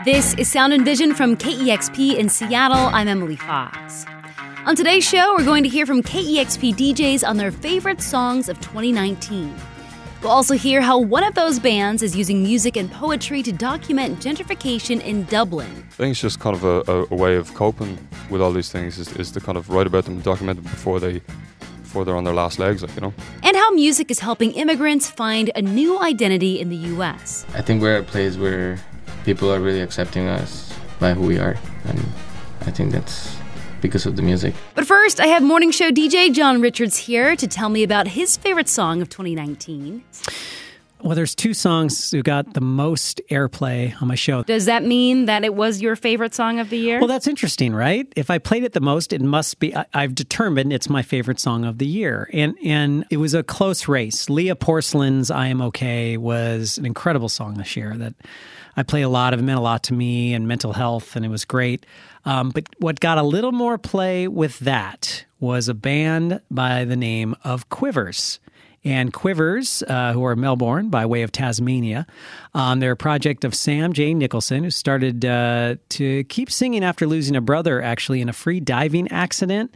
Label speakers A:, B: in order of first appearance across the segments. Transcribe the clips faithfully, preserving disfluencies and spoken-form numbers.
A: This is Sound and Vision from K E X P in Seattle. I'm Emily Fox. On today's show, we're going to hear from K E X P D Js on their favorite songs of twenty nineteen. We'll also hear how one of those bands is using music and poetry to document gentrification in Dublin.
B: I think it's just kind of a, a, a way of coping with all these things, is, is to kind of write about them, document them before they before they're on their last legs, like, you know.
A: And how music is helping immigrants find a new identity in the U S.
C: I think we're at a place where people are really accepting us by who we are, and I think that's because of the music.
A: But first, I have morning show D J John Richards here to tell me about his favorite song of twenty nineteen.
D: Well, there's two songs who got the most airplay on my show.
A: Does that mean that it was your favorite song of the year?
D: Well, that's interesting, right? If I played it the most, it must be, I, I've determined it's my favorite song of the year. And and it was a close race. Leah Porcelain's I Am Okay was an incredible song this year that I play a lot of. It meant a lot to me and mental health, and it was great. Um, but what got a little more play with that was a band by the name of Quivers. And Quivers, uh, who are Melbourne by way of Tasmania, um, they're a project of Sam J. Nicholson, who started uh, to keep singing after losing a brother, actually, in a free diving accident.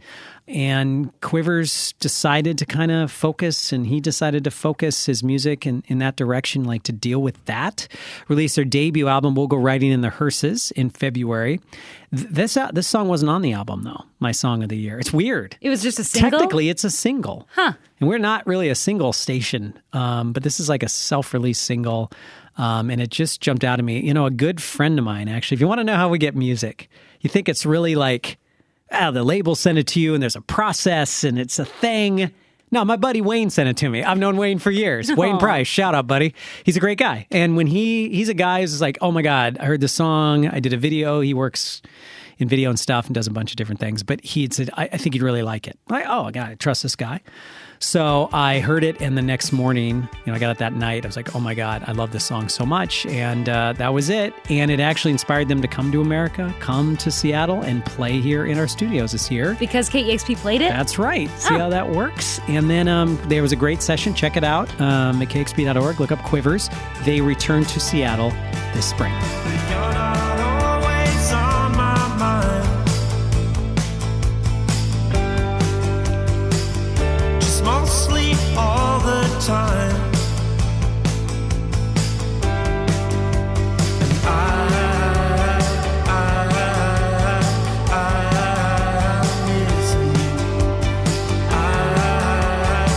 D: And Quivers decided to kind of focus, and he decided to focus his music in, in that direction, like to deal with that. Released their debut album, We'll Go Riding in the Hearses, in February. This uh, this song wasn't on the album, though, my song of the year. It's weird.
A: It was just a single?
D: Technically, it's a single.
A: Huh.
D: And we're not really a single station, um, but this is like a self-release single, um, and it just jumped out at me. You know, a good friend of mine, actually, if you want to know how we get music, you think it's really like, ah, the label sent it to you and there's a process and it's a thing. No, my buddy Wayne sent it to me. I've known Wayne for years. Aww. Wayne Price, shout out, buddy. He's a great guy. And when he, he's a guy who's like, oh my God, I heard the song, I did a video. He works in video and stuff and does a bunch of different things. But he said, I, I think you'd really like it. I'm like, oh, God, I trust this guy. So I heard it, and the next morning, you know, I got it that night. I was like, oh my God, I love this song so much. And uh, that was it. And it actually inspired them to come to America, come to Seattle, and play here in our studios this year.
A: Because K E X P played it?
D: That's right. See
A: oh.
D: how that works? And then um, there was a great session. Check it out um, at K X P dot org. Look up Quivers. They return to Seattle this spring.
E: All the time, and I, I, I miss you. I,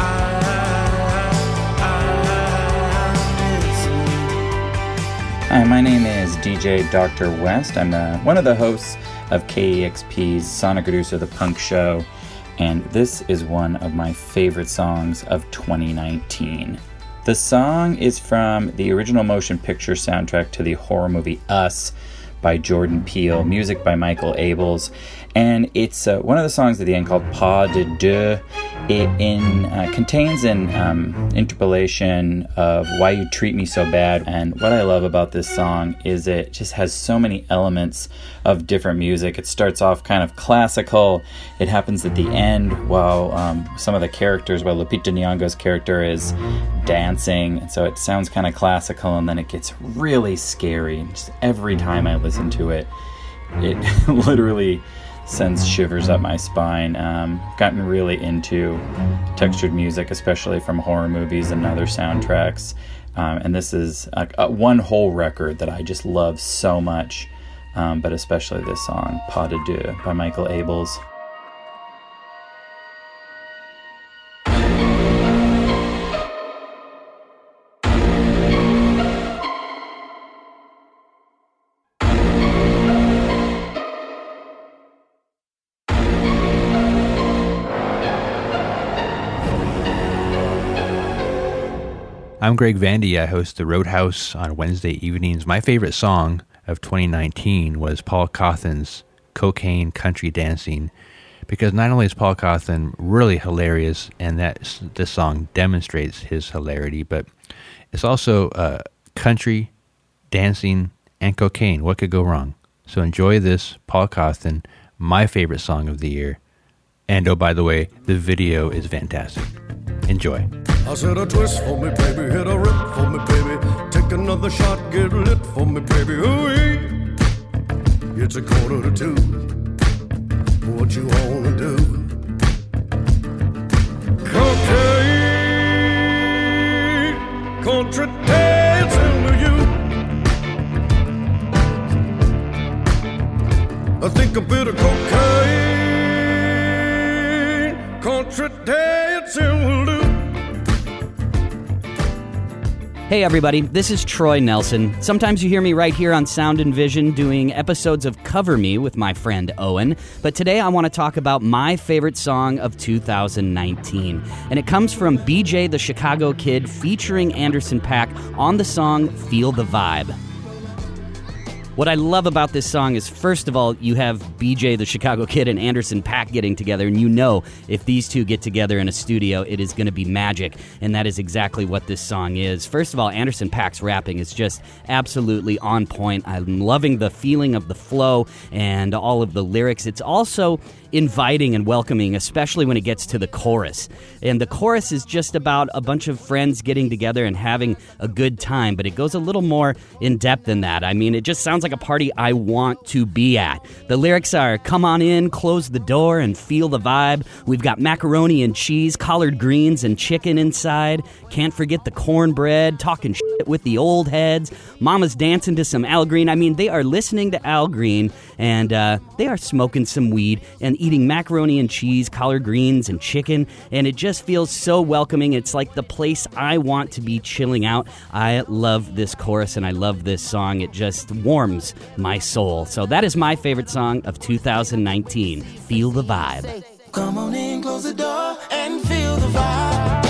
E: I, I miss you.
F: Hi, my name is D J Doctor West. I'm uh, one of the hosts of K E X P's Sonic Reducer, The Punk Show. And this is one of my favorite songs of twenty nineteen. The song is from the original motion picture soundtrack to the horror movie Us by Jordan Peele, music by Michael Abels, and it's uh, one of the songs at the end called Pas de Deux. It in, uh, contains an um, interpolation of Why You Treat Me So Bad, and what I love about this song is it just has so many elements of different music. It starts off kind of classical, it happens at the end while um, some of the characters, while Lupita Nyong'o's character is dancing, and so it sounds kind of classical, and then it gets really scary. Just every time I listen to it, it literally sends shivers up my spine. Um, gotten really into textured music, especially from horror movies and other soundtracks. Um, and this is a, a one whole record that I just love so much, um, but especially this song, Pas de Deux by Michael Abels.
G: I'm Greg Vandy. I host the Roadhouse on Wednesday evenings. My favorite song of twenty nineteen was Paul Cauthen's Cocaine Country Dancing, because not only is Paul Cauthen really hilarious, and that this song demonstrates his hilarity, but it's also uh, country, dancing, and cocaine. What could go wrong? So enjoy this Paul Cauthen, my favorite song of the year. And oh, by the way, the video is fantastic. Enjoy.
E: I said a twist for me, baby, hit a rip for me, baby. Take another another shot get lit for me, baby. Ooh, it's a quarter to two. What you wanna do? Cocaine, country dancing with you. I think a bit of cocaine, country dancing will do.
H: Hey everybody, this is Troy Nelson. Sometimes you hear me right here on Sound and Vision doing episodes of Cover Me with my friend Owen, but today I want to talk about my favorite song of two thousand nineteen, and it comes from B J the Chicago Kid featuring Anderson .Paak on the song Feel the Vibe. What I love about this song is, first of all, you have B J the Chicago Kid and Anderson .Paak getting together, and you know if these two get together in a studio, it is going to be magic, and that is exactly what this song is. First of all, Anderson .Paak's rapping is just absolutely on point. I'm loving the feeling of the flow and all of the lyrics. It's also inviting and welcoming, especially when it gets to the chorus. And the chorus is just about a bunch of friends getting together and having a good time, but it goes a little more in depth than that. I mean, it just sounds like a party I want to be at. The lyrics are, come on in, close the door, and feel the vibe. We've got macaroni and cheese, collard greens, and chicken inside. Can't forget the cornbread, talking shit with the old heads. Mama's dancing to some Al Green. I mean, they are listening to Al Green, and uh, they are smoking some weed and eating macaroni and cheese, collard greens, and chicken, and it just feels so welcoming. It's like the place I want to be chilling out. I love this chorus, and I love this song. It just warms my soul. So that is my favorite song of two thousand nineteen, Feel the Vibe.
I: Come on in, close the door, and feel the vibe.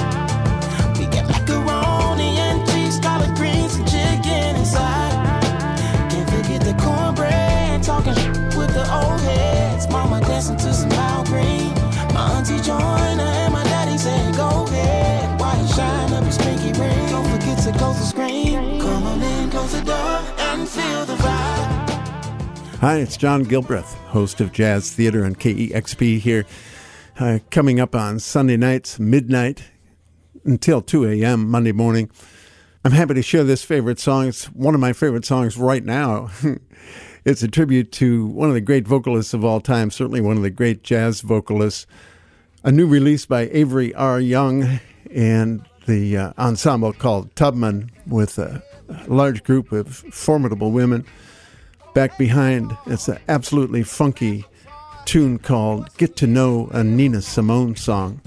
I: We get macaroni and cheese, collard greens, and chicken inside. Can't forget the cornbread, talking with the old heads. Mama dancing to some Al Green. My auntie joined her and my daddy said, go ahead. Why you shine up your pinky ring? Don't forget to close the screen. Come on in, close the door, and feel the vibe.
J: Hi, it's John Gilbreth, host of Jazz Theater on K E X P here. Uh, coming up on Sunday nights, midnight, until two a.m. Monday morning. I'm happy to share this favorite song. It's one of my favorite songs right now. It's a tribute to one of the great vocalists of all time, certainly one of the great jazz vocalists. A new release by Avery R. Young and the uh, ensemble called Tubman, with a large group of formidable women. Back behind, it's an absolutely funky tune called Get to Know a Nina Simone Song.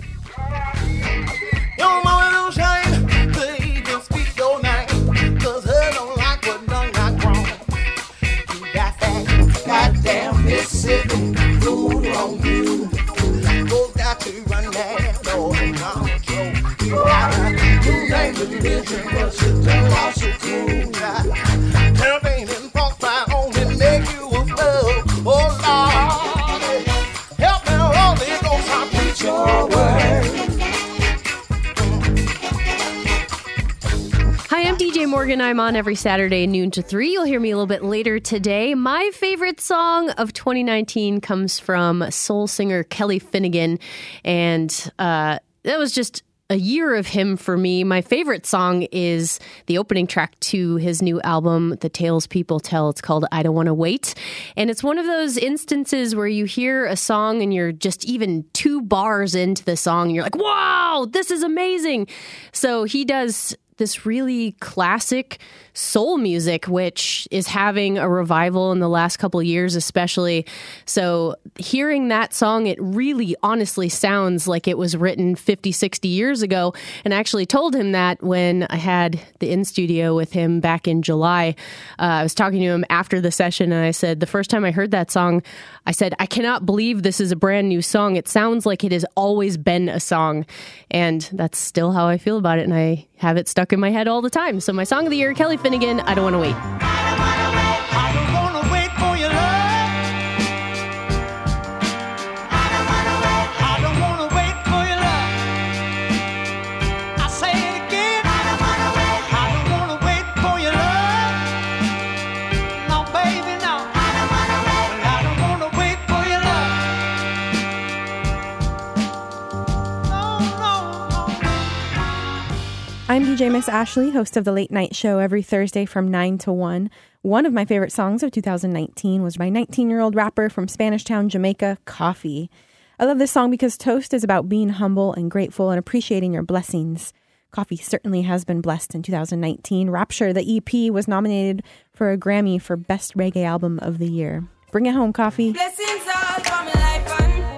I: Mississippi, food on you. Goes got to run that door and control. You name the religion, but you don't also cool. Campaign and false by only make you a fool. Oh Lord, help me, Holy Ghost, I preach your word.
K: Hi, I'm D J Morgan. I'm on every Saturday, noon to three. You'll hear me a little bit later today. My favorite song of twenty nineteen comes from soul singer Kelly Finnegan, and uh, that was just a year of him for me. My favorite song is the opening track to his new album, The Tales People Tell. It's called I Don't Want to Wait. And it's one of those instances where you hear a song and you're just even two bars into the song and you're like, wow, this is amazing. So he does this really classic soul music, which is having a revival in the last couple of years, especially. So hearing that song, it really honestly sounds like it was written fifty, sixty years ago. And I actually told him that when I had the in studio with him back in July. Uh, I was talking to him after the session, and I said, the first time I heard that song, I said, I cannot believe this is a brand new song. It sounds like it has always been a song. And that's still how I feel about it. And I have it stuck in my head all the time. So my song of the year, Kelly Finnegan, I Don't Want to Wait.
I: I don't wanna wait for your love. I don't wanna wait for your love. I say it again. I don't wanna wait for your love. No, baby, no. I don't wanna wait for your love. No, no, no.
L: I'm D J Miss Ashley, host of the Late Night Show every Thursday from nine to one. One of my favorite songs of two thousand nineteen was by nineteen-year-old rapper from Spanish Town, Jamaica, Coffee. I love this song because Toast is about being humble and grateful and appreciating your blessings. Coffee certainly has been blessed in two thousand nineteen. Rapture, the E P, was nominated for a Grammy for Best Reggae Album of the Year. Bring it home, Coffee.
M: Blessings all for my life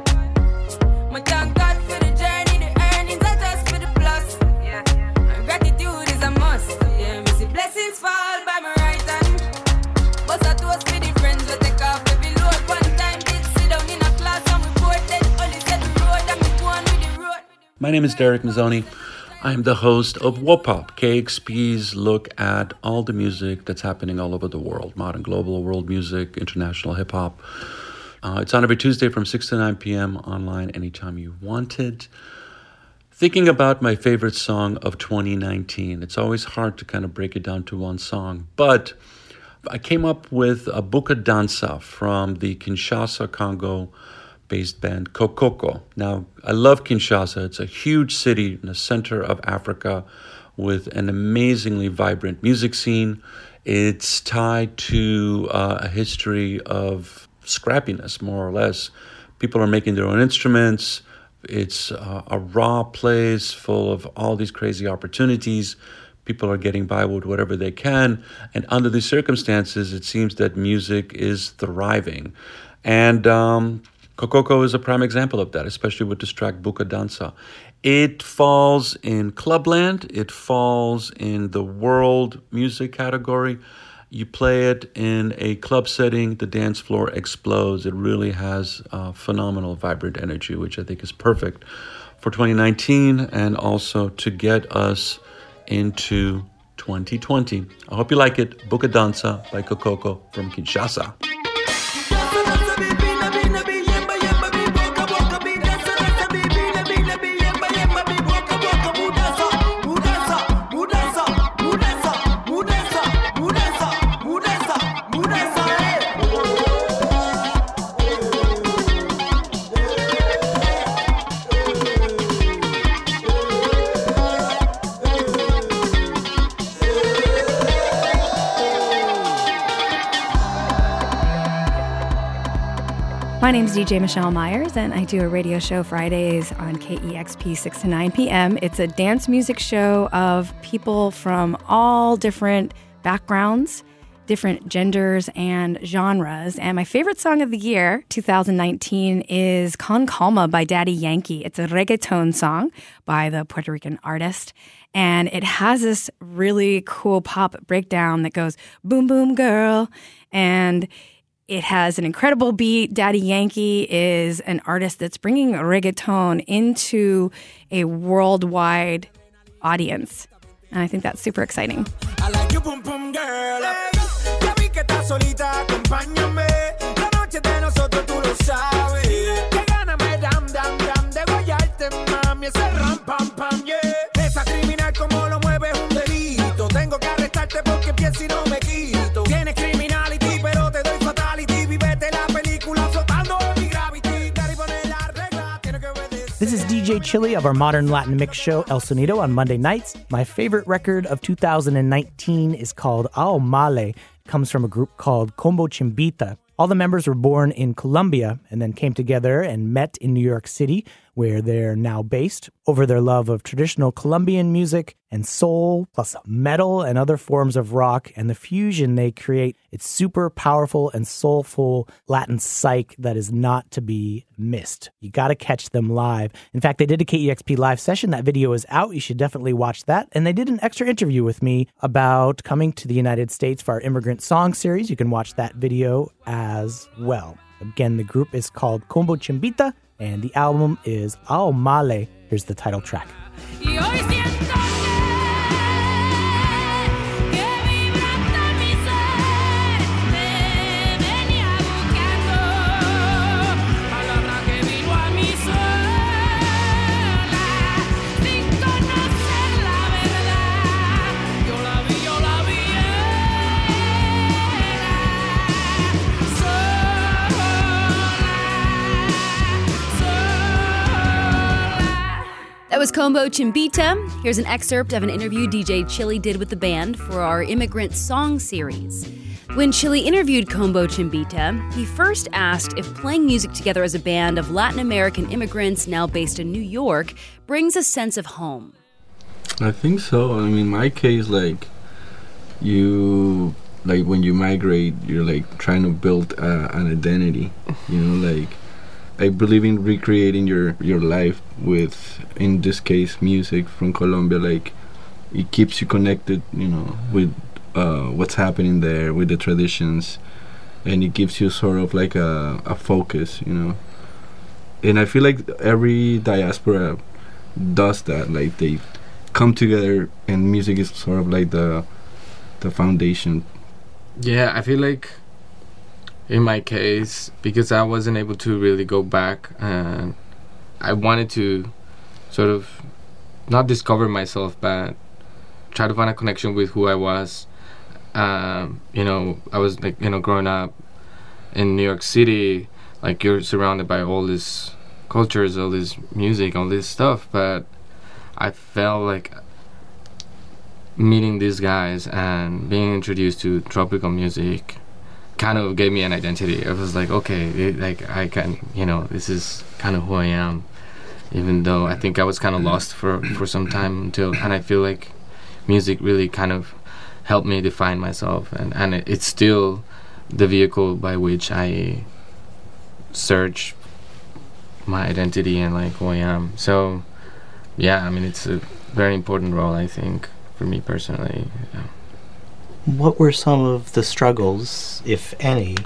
M: and my thank God for the journey, the earnings are just for the plus. Yeah, and gratitude is a must. Yeah, me see blessings fall by my right hand. But I toast for the friends that take off every load. One time did sit down in a class and we bored then only said the road and me go on with the road.
N: My name is Derek Mazzoni. I'm the host of WOPOP, K X P's look at all the music that's happening all over the world. Modern, global, world music, international hip-hop. Uh, it's on every Tuesday from six to nine p.m. online anytime you want it. Thinking about my favorite song of twenty nineteen, it's always hard to kind of break it down to one song. But I came up with a Buka Dansa from the Kinshasa, Congo based band Kokoko. Now, I love Kinshasa. It's a huge city in the center of Africa with an amazingly vibrant music scene. It's tied to uh, a history of scrappiness, more or less. People are making their own instruments. It's uh, a raw place full of all these crazy opportunities. People are getting by with whatever they can. And under these circumstances, it seems that music is thriving. And um, Kokoko is a prime example of that, especially with this track Buka Dansa. It falls in clubland. It falls in the world music category. You play it in a club setting, the dance floor explodes. It really has uh, phenomenal, vibrant energy, which I think is perfect for twenty nineteen and also to get us into twenty twenty. I hope you like it. Buka Dansa by Kokoko from Kinshasa.
O: My name is D J Michelle Myers, and I do a radio show Fridays on K E X P six to nine p.m. It's a dance music show of people from all different backgrounds, different genders and genres. And my favorite song of the year, two thousand nineteen, is Con Calma by Daddy Yankee. It's a reggaeton song by the Puerto Rican artist. And it has this really cool pop breakdown that goes, boom, boom, girl. And it has an incredible beat. Daddy Yankee is an artist that's bringing reggaeton into a worldwide audience. And I think that's super exciting.
M: I like you, boom, boom, girl. Ya vi que estás solita, acompáñame. La noche de nosotros tú lo sabes. Que gana me dam, dam, dam de guayarte, mami. Ese ram, pam, pam, yeah. Esa criminal como lo mueve es un delito. Tengo que arrestarte porque pienso y no me quito. Tienes criminality, pero te doy fatality. Vivete la película flotando en mi gravity. Daddy pone la regla, tiene que obedecer.
P: This is D J Chili of our Modern Latin Mix show, El Sonido, on Monday nights. My favorite record of two thousand nineteen is called Ao Male. It comes from a group called Combo Chimbita. All the members were born in Colombia and then came together and met in New York City, where they're now based, over their love of traditional Colombian music and soul, plus metal and other forms of rock, and the fusion they create. It's super powerful and soulful Latin psych that is not to be missed. You got to catch them live. In fact, they did a K E X P live session. That video is out. You should definitely watch that. And they did an extra interview with me about coming to the United States for our Immigrant Song series. You can watch that video as well. Again, the group is called Combo Chimbita, and the album is Ao Male. Here's the title track.
O: That
A: was Combo Chimbita. Here's an excerpt of an interview D J Chili did with the band for our Immigrant Song series. When Chili interviewed Combo Chimbita, he first asked if playing music together as a band of Latin American immigrants now based in New York brings a sense of home.
Q: I think so. I mean, in my case, like, you, like, when you migrate, you're, like, trying to build uh, an identity, you know, like, I believe in recreating your, your life with, in this case, music from Colombia. Like, it keeps you connected, you know, with uh, what's happening there, with the traditions, and it gives you sort of like a, a focus, you know. And I feel like every diaspora does that. Like, they come together, and music is sort of like the the foundation.
C: Yeah, I feel like in my case, because I wasn't able to really go back, and I wanted to sort of not discover myself, but try to find a connection with who I was. Um, you know, I was like, you know, growing up in New York City, like, you're surrounded by all this cultures, all this music, all this stuff, but I felt like meeting these guys and being introduced to tropical music kind of gave me an identity. I was like, okay, it, like, I can, you know, this is kind of who I am, even though I think I was kind of lost for, for some time until, and I feel like music really kind of helped me define myself, and, and it, it's still the vehicle by which I search my identity and, like, who I am. So, yeah, I mean, it's a very important role, I think, for me personally. Yeah.
P: What were some of the struggles, if any,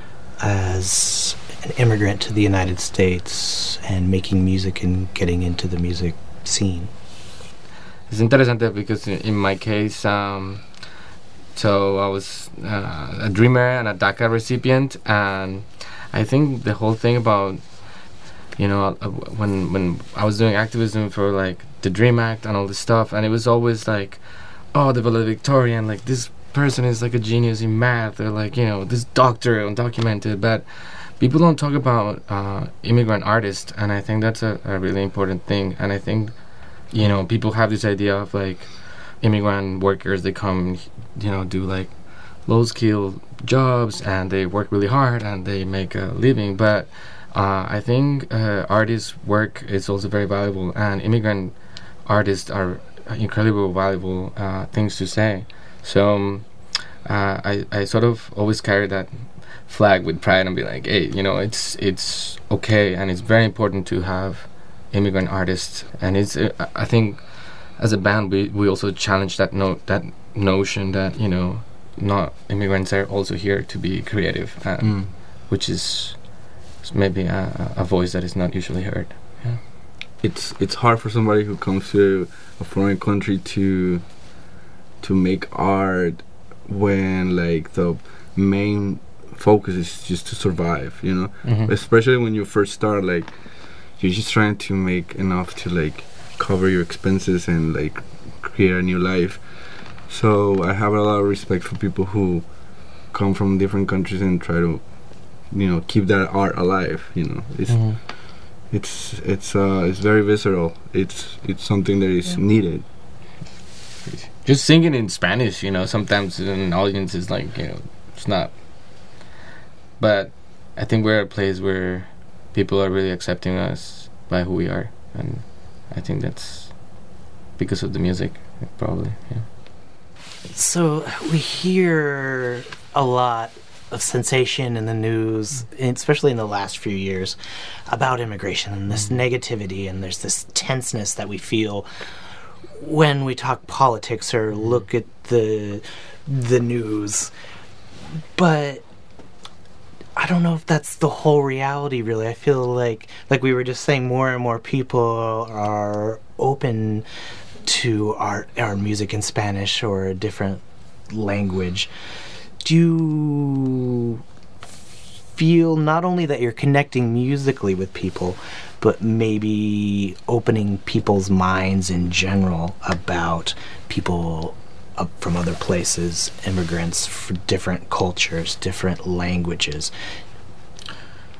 P: as an immigrant to the United States and making music and getting into the music scene?
C: It's interesting because in my case, um, so I was uh, a dreamer and a DACA recipient, and I think the whole thing about, you know, uh, when when I was doing activism for, like, the DREAM Act and all this stuff, and it was always like, oh, the valedictorian, like, this person is like a genius in math, or, like, you know, this doctor, undocumented, but people don't talk about uh, immigrant artists, and I think that's a, a really important thing. And I think, you know, people have this idea of, like, immigrant workers, they come, you know, do, like, low-skill jobs, and they work really hard, and they make a living, but uh, I think uh, artists' work is also very valuable, and immigrant artists are incredibly valuable uh, things to say. So um, uh, I, I sort of always carry that flag with pride and be like, hey, you know, it's it's okay, and it's very important to have immigrant artists. And it's uh, I think as a band we, we also challenge that no that notion that, you know, not immigrants are also here to be creative, uh, mm. which is maybe a, a voice that is not usually heard. Yeah.
Q: It's it's hard for somebody who comes to a foreign country to to make art when, like, the main focus is just to survive, you know. Mm-hmm. Especially when you first start, like, you're just trying to make enough to, like, cover your expenses and, like, create a new life. So I have a lot of respect for people who come from different countries and try to, you know, keep that art alive, you know. It's mm-hmm. it's it's uh it's very visceral. It's it's something that is yeah. needed.
C: Just singing in Spanish, you know, sometimes an audience is like, you know, it's not. But I think we're at a place where people are really accepting us by who we are, and I think that's because of the music, probably. Yeah.
P: So we hear a lot of sensation in the news, especially in the last few years, about immigration and this mm-hmm. negativity, and there's this tenseness that we feel when we talk politics or look at the the news. But I don't know if that's the whole reality, really. I feel like, like we were just saying, more and more people are open to our our music in Spanish or a different language. Do you feel not only that you're connecting musically with people, but maybe opening people's minds in general about people up from other places, immigrants from different cultures, different languages?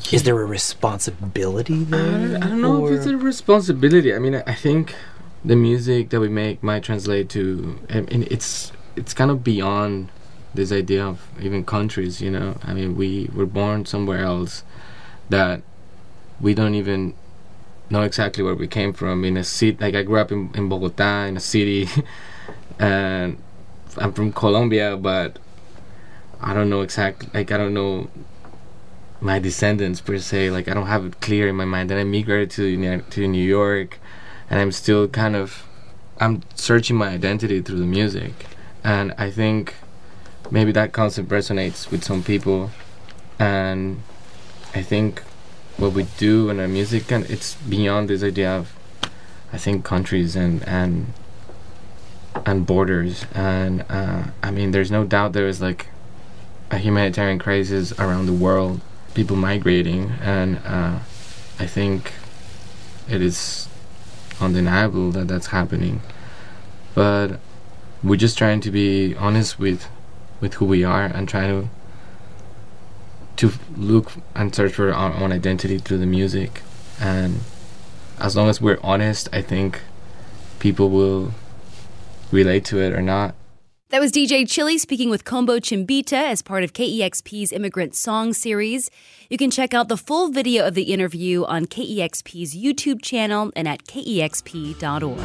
R: Is there a responsibility there?
C: I don't, I don't know
R: or?
C: if it's a responsibility. I mean, I think the music that we make might translate to. I mean, it's it's kind of beyond this idea of even countries. You know, I mean, we were born somewhere else that we don't even know exactly where we came from. In a city, like I grew up in, in Bogota, in a city, and I'm from Colombia, but I don't know exactly. Like I don't know my descendants per se. Like I don't have it clear in my mind. Then I migrated to to New York, and I'm still kind of I'm searching my identity through the music, and I think maybe that concept resonates with some people, and I think what we do in our music, and it's beyond this idea of I think countries and and and borders, and uh, I mean there's no doubt there is like a humanitarian crisis around the world, people migrating, and uh, I think it is undeniable that that's happening, but we're just trying to be honest with with who we are and trying to to look and search for our own identity through the music, and as long as we're honest, I think people will relate to it or not.
A: That was D J Chili speaking with Combo Chimbita as part of K E X P's Immigrant Song Series. You can check out the full video of the interview on K E X P's YouTube channel and at K E X P dot org.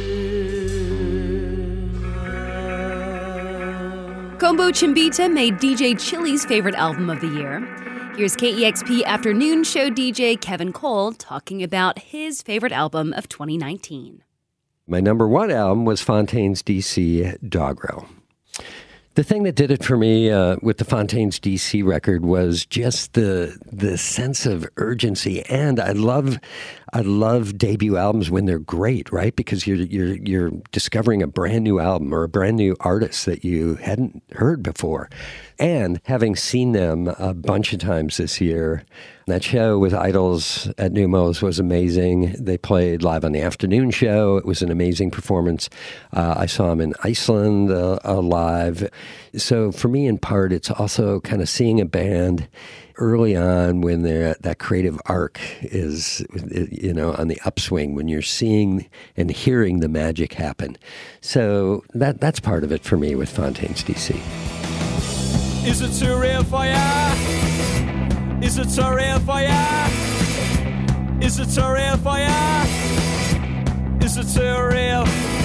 A: Combo Chimbita made D J Chili's favorite album of the year. Here's K E X P afternoon show D J Kevin Cole talking about his favorite album of twenty nineteen.
S: My number one album was Fontaines D C Doggerel. The thing that did it for me uh, with the Fontaines D C record was just the the sense of urgency, and I love I love debut albums when they're great, right? Because you're you're you're discovering a brand new album or a brand new artist that you hadn't heard before. And having seen them a bunch of times this year, that show with Idols at Neumos was amazing. They played live on the afternoon show. It was an amazing performance. Uh, I saw them in Iceland uh, uh, live. So for me, in part, it's also kind of seeing a band early on when they're that creative arc is, you know, on the upswing, when you're seeing and hearing the magic happen. So that that's part of it for me with Fontaines D C.
M: Is it too real for ya? Is it too real for ya? Is it too real for ya? Is it too real?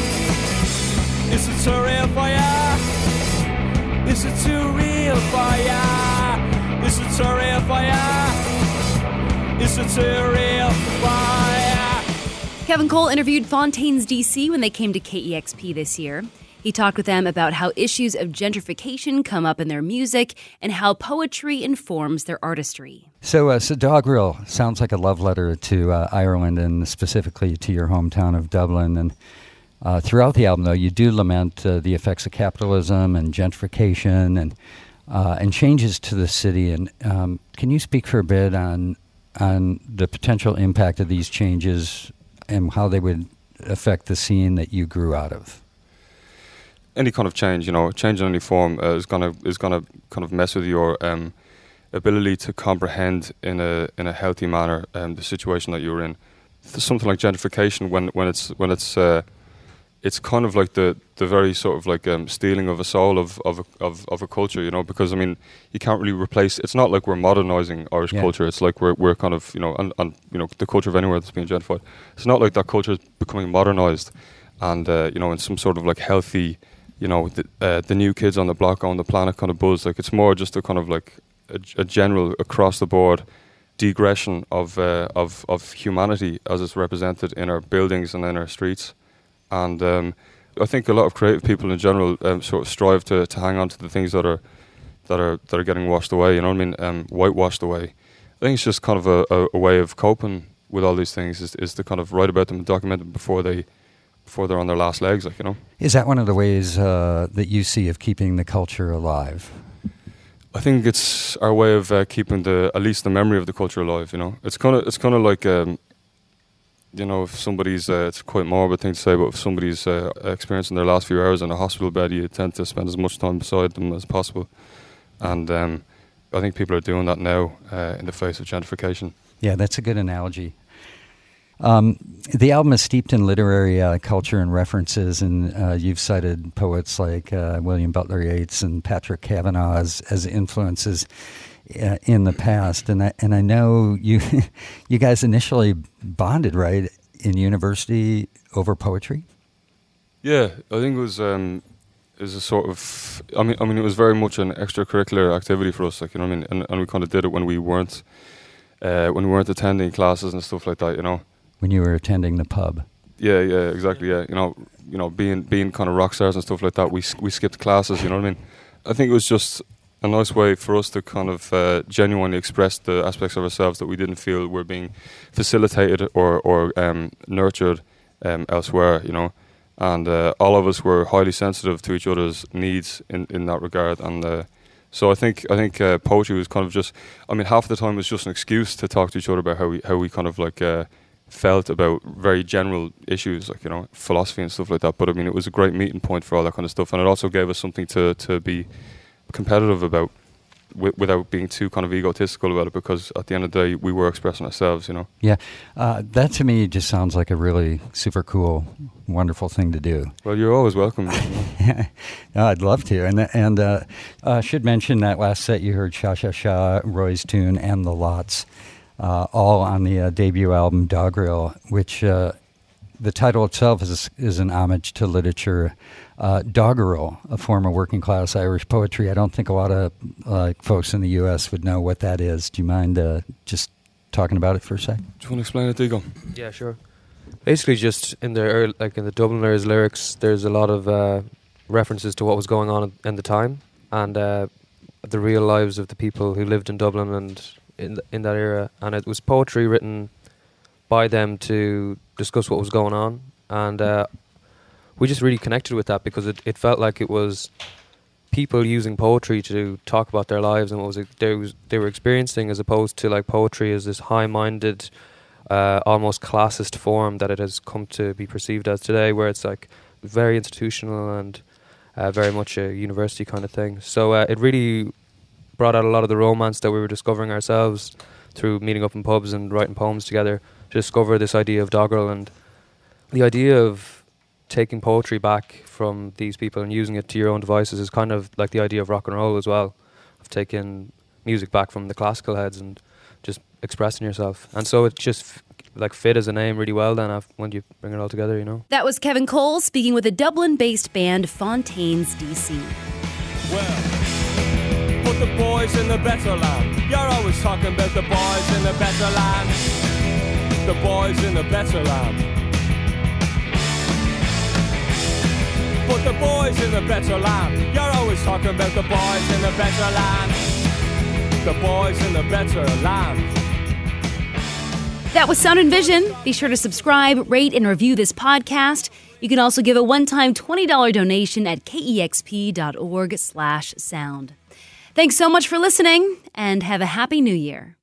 M: Is it too real for ya? Is it too real for ya? Is it too real for ya? Is it too real for ya?
A: Kevin Cole interviewed Fontaines D C when they came to K E X P this year. He talked with them about how issues of gentrification come up in their music and how poetry informs their artistry.
T: So, uh, so Doggerel sounds like a love letter to uh, Ireland and specifically to your hometown of Dublin. And uh, throughout the album, though, you do lament uh, the effects of capitalism and gentrification and uh, and changes to the city. And um, can you speak for a bit on on the potential impact of these changes and how they would affect the scene that you grew out of?
B: Any kind of change, you know, change in any form uh, is gonna is gonna kind of mess with your um, ability to comprehend in a in a healthy manner um, the situation that you're in. Something like gentrification, when when it's when it's uh, it's kind of like the, the very sort of like um, stealing of a soul of of a, of of a culture, you know, because I mean you can't really replace. It's not like we're modernizing Irish
T: yeah. culture.
B: It's like we're we're kind of you know and, and you know the culture of anywhere that's being gentrified. It's not like that culture is becoming modernized, and uh, you know in some sort of like healthy. You know, the, uh, the new kids on the block on the planet kind of buzz. Like it's more just a kind of like a, a general across the board degression of uh, of of humanity as it's represented in our buildings and in our streets. And um, I think a lot of creative people in general um, sort of strive to, to hang on to the things that are that are that are getting washed away. You know what I mean? Um, whitewashed away. I think it's just kind of a, a, a way of coping with all these things. Is is to kind of write about them and document them before they. before they're on their last legs, like, you know.
T: Is that one of the ways uh, that you see of keeping the culture alive?
B: I think it's our way of uh, keeping the at least the memory of the culture alive, you know. It's kind of it's kind of like, um, you know, if somebody's, uh, it's quite morbid thing to say, but if somebody's uh, experiencing their last few hours in a hospital bed, you tend to spend as much time beside them as possible. And um, I think people are doing that now uh, in the face of gentrification.
T: Yeah, that's a good analogy. Um, the album is steeped in literary uh, culture and references, and uh, you've cited poets like uh, William Butler Yeats and Patrick Kavanagh as, as influences uh, in the past. And I and I know you you guys initially bonded, right, in university over poetry.
B: Yeah, I think it was um, it was a sort of. I mean, I mean, it was very much an extracurricular activity for us. Like, you know what I mean, and, and we kind of did it when we weren't uh, when we weren't attending classes and stuff like that. You know.
T: When you were attending the pub.
B: Yeah, yeah, exactly. Yeah, you know, you know, being being kind of rock stars and stuff like that. We we skipped classes. You know what I mean? I think it was just a nice way for us to kind of uh, genuinely express the aspects of ourselves that we didn't feel were being facilitated or or um, nurtured um, elsewhere. You know, and uh, all of us were highly sensitive to each other's needs in, in that regard. And uh, so I think I think uh, poetry was kind of just. I mean, half the time it was just an excuse to talk to each other about how we how we kind of like. Uh, felt about very general issues like, you know, philosophy and stuff like that. But I mean, it was a great meeting point for all that kind of stuff, and it also gave us something to, to be competitive about w- without being too kind of egotistical about it, because at the end of the day we were expressing ourselves, you know.
T: Yeah, uh, that to me just sounds like a really super cool, wonderful thing to do.
B: Well, you're always welcome.
T: No, I'd love to. And and uh, uh, should mention that last set you heard Sha Sha Sha, Roy's Tune, and The Lots. Uh, all on the uh, debut album Doggerel, which uh, the title itself is is an homage to literature. Uh, Doggerel, a form of working class Irish poetry. I don't think a lot of uh, folks in the U S would know what that is. Do you mind uh, just talking about it for a sec?
B: Do you want to explain it, Diego?
U: Yeah, sure. Basically, just in the early, like in the Dubliners lyrics, there's a lot of uh, references to what was going on in the time and uh, the real lives of the people who lived in Dublin and. in th- in that era, and it was poetry written by them to discuss what was going on, and uh, we just really connected with that because it, it felt like it was people using poetry to talk about their lives and what was it they, was, they were experiencing, as opposed to like poetry as this high-minded, uh, almost classist form that it has come to be perceived as today, where it's like very institutional and uh, very much a university kind of thing. So uh, it really brought out a lot of the romance that we were discovering ourselves through meeting up in pubs and writing poems together to discover this idea of Doggerel, and the idea of taking poetry back from these people and using it to your own devices is kind of like the idea of rock and roll as well, of taking music back from the classical heads and just expressing yourself. And so it just f- like fit as a name really well then af- when you bring it all together, you know.
A: That was Kevin Cole speaking with the Dublin-based band Fontaines D C.
M: Well, put the boys in the better land. You're always talking about the boys in the better land. The boys in the better land. Put the boys in the better land. You're always talking about the boys in the better land. The boys in the better land.
A: That was Sound and Vision. Be sure to subscribe, rate, and review this podcast. You can also give a one-time twenty dollars donation at kexp.org slash sound. Thanks so much for listening, and have a happy new year.